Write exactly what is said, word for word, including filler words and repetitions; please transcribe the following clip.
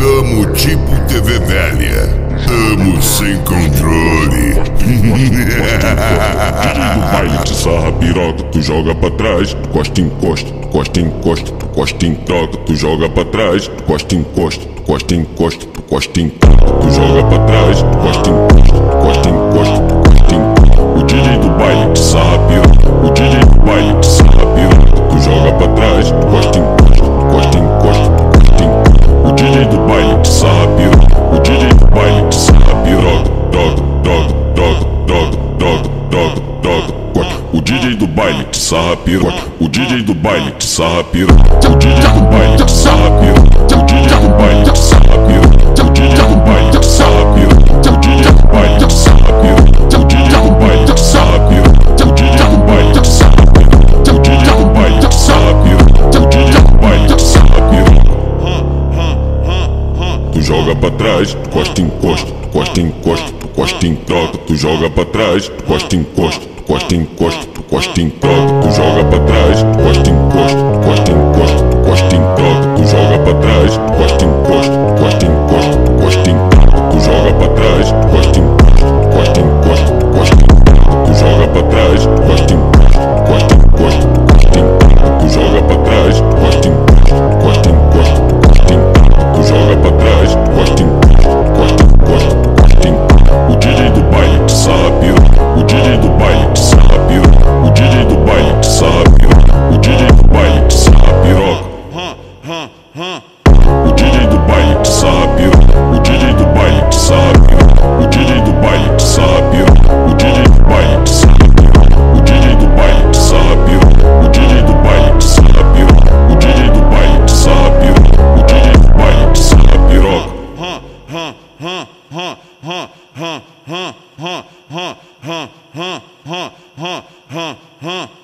Tamo tipo T V velha, tamo sem controle. D J do baile de sarra piroca, tu joga pra trás, tu costa encosta, tu costa encosta, tu costa em troca, tu joga pra trás, tu costa encosta, tu costa encosta, tu costa em troca, tu joga pra trás, tu costa encosta, tu costa encosta, tu costa em troca. O D J do baile de sarra piroca, o D J do baile de sarra piroca, tu joga pra trás, tu costa encosta, tu costa encosta, tu costa em troca. O D J do baile de sarra piroca, o D J do baile de sarra piroca, toca, toca, toca, toca, toca, toca, toca, toca. O D J do baile de sarra piroca, o D J do baile de sarra piroca, o D J do baile de sarra piroca, o D J do baile de sarra piroca, o D J do baile de sarra piroca, o D J do baile de sarra piroca, o D J do baile de sarra piroca, o D J do baile de sarra piroca, o D J do baile de sarra piroca, o D J do baile de sarra piroca. Tu joga pra trás, tu costa encosta, tu costa encosta, tu costa em troca, tu joga pra trás, tu costa encosta, tu costa encosta, tu costa em troca, tu joga pra trás, tu costa encosta, tu costa encosta, tu costa em troca, tu joga pra trás, tu costa encosta, tu costa encosta, tu costa em troca, tu joga pra trás, tu costa encosta, tu costa encosta, tu costa em troca, tu joga pra trás, tu costa encosta, tu costa encosta, tu costa em troca, tu joga pra trás, tu costa encosta, tu costa encosta, tu costa em troca, tu joga pra trás, tu costa encosta, tu costa encosta, tu costa em troca. O D J do baile de sarra piroca, o D J do baile de sarra piroca, o D J do baile de sarra piroca, o D J do baile de sarra piroca, o D J do baile de sarra piroca, o D J do baile de sarra piroca, o D J do baile de sarra piroca, o D J do baile de sarra piroca, o D J do baile de sarra piroca, o D J do baile de sarra piroca, o D J do baile de sarra piroca, o D J do baile de sarra piroca. Huh, huh, huh, huh, huh, huh, huh, huh, huh, huh.